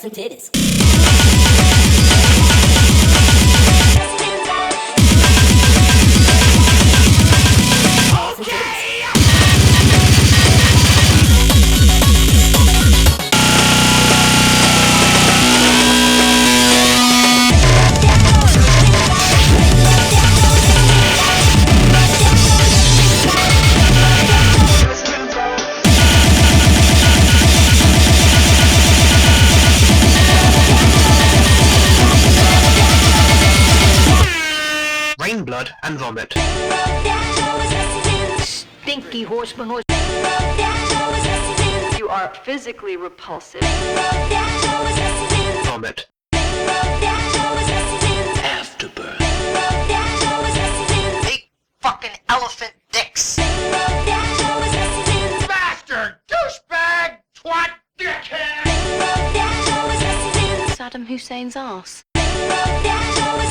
and titties. Rain, blood, and vomit. Stinky horseman. You are physically repulsive. Vomit. Afterbirth. Big fucking elephant dicks. Bastard! Douchebag! Twat! Dickhead! Saddam Hussein's ass.